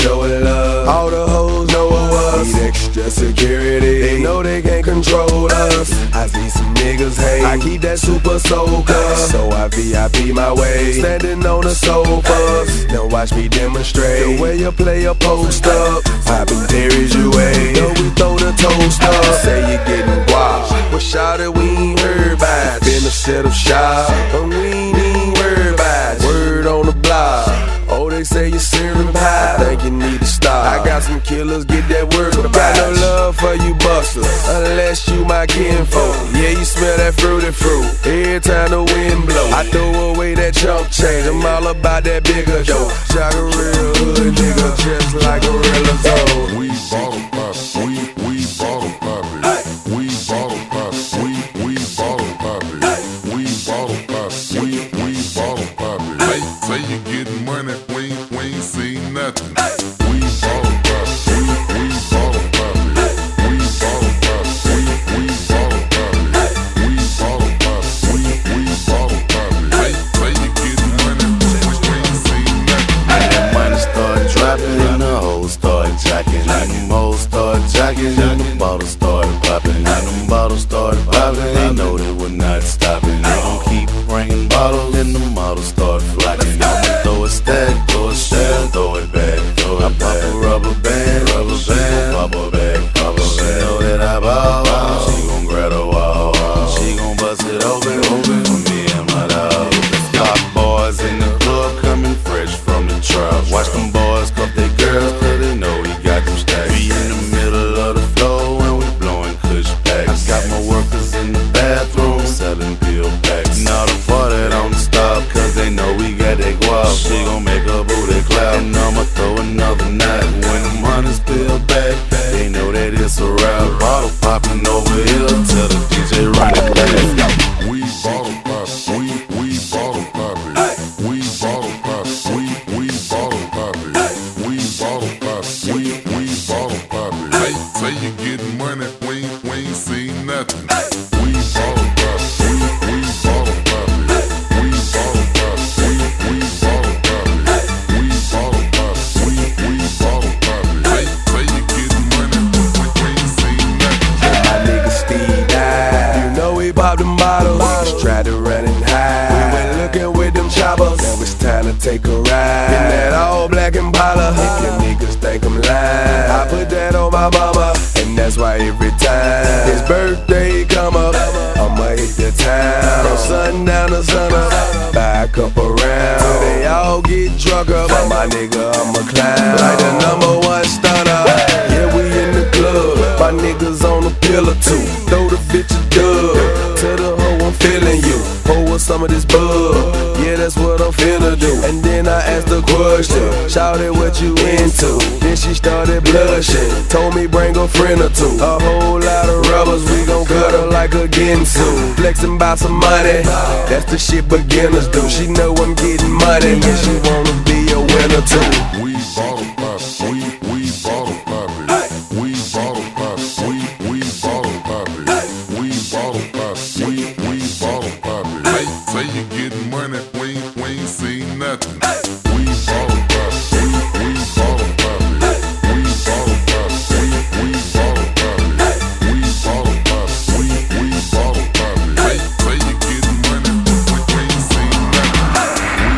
showing love. All the hoes know us. Need extra security. They know they can't control us. I see some niggas hate. I keep that super soaker. So I VIP my way. Standing on the sofas. Now watch me demonstrate. The way you play a post up. Poppin' Terry's your way. Know we throw the toast up. Say you getting wild. But shout it, we ain't heard about. Been a set of shots. But we ain't even heard about. Word on the block. Oh, they say you're serving pie. I think you need to stop. I got some killers, get that work. But got no love for you busters, unless you my kinfolk. Yeah, you smell that fruity fruit every time the wind blow. I throw away that chump change. I'm all about that bigger dough. Shot a real hood nigga, just like a real zone. We bottle pop, we bottle pop it. We bottle pop, we bottle pop it. We bottle pop, we bottle pop it. Say you getting money, we ain't seen nothing. We bottle pop, we bottle pop it. We bottle pop, we bottle pop it. We bottle pop, we bottle pop it. Say you getting money, we ain't seen nothing. And the money start dropping and the hoes start jacking. And them hoes start jacking and the bottles start popping. And them bottles start popping, they know they were not stopping. They gon' keep bringing bottles and the models start flocking. I'ma throw a stack, throw a shell, throw it back, throw it back. I pop a rubber band, pop a bag, pop a bag. She know that I ball, she gon' grab the wall. She gon' bust it open for me and my dog. Got boys in the club coming fresh from the trap. Watch them boys cuff their girls cause they know we got them stacks. We in the middle of the floor and we blowing kush packs. I got my workers in the bathroom selling pill packs. Now the party don't stop cause they know we got that guap. She gon' make her booty clap and I'ma throw another knot. When the money's peeled back, they know that it's a rap. Bottle popping over here, tell the DJ run it back. We bottle pop, we bottle pop it. We bottle pop, we bottle pop it. We bottle pop, we bottle pop it. Say you getting money, we ain't seen nothing. We bottle pop, we bottle pop it. We bottle pop, we bottle pop it. We bottle pop, we bottle pop it. Say you getting money, we ain't seen nothing. My nigga Steve died. You know we popped them bottles. Niggas tried to run and hide. We went looking with them choppers. Now it's time to take a ride in that all black Impala. If your niggas think I'm lying, I put that on my mama. And that's why every time his birthday come up, I'ma hit the town from sundown to sunup. Buy a couple rounds till they all get drunk up. But my nigga, I'm a clown, like the #1 stunner. Yeah, we in the club. My niggas on the pillar too. Throw the bitch a dub. Tell the hoe I'm feeling you. Pour with some of this bug. Yeah, that's what I'm finna do. And then I asked the question, shout it what you into. Then she started blushing. Told me bring a friend or two. A whole lot of rubbers, we gon' cut her like a Ginsu. Flexing by some money, that's the shit beginners do. She know I'm getting money, and she wanna be a winner too. We bottle pop, we bottle pop it. We bottle pop, we bottle pop it. We bottle pop, we bottle pop it. Say you getting money, we ain't seen nothing. We bottle pop, we bottle pop it. We bottle pop, we bottle pop it. We bottle pop, we bottle pop it. Say you getting money, we ain't seen nothing.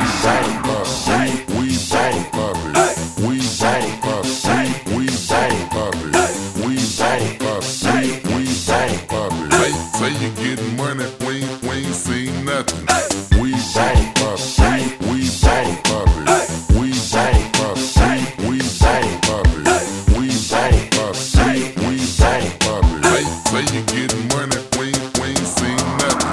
We bottle pop, we bottle pop it. We bottle pop, we bottle pop it. We bottle pop, we bottle pop it. Say you getting money, we ain't seen nothing. We bottle pop, we bottle pop it. We bottle pop, we bottle pop it. We bottle pop, we bottle pop it. Say you getting money, we ain't seen nothing.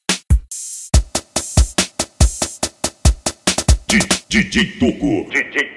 DJ Toco.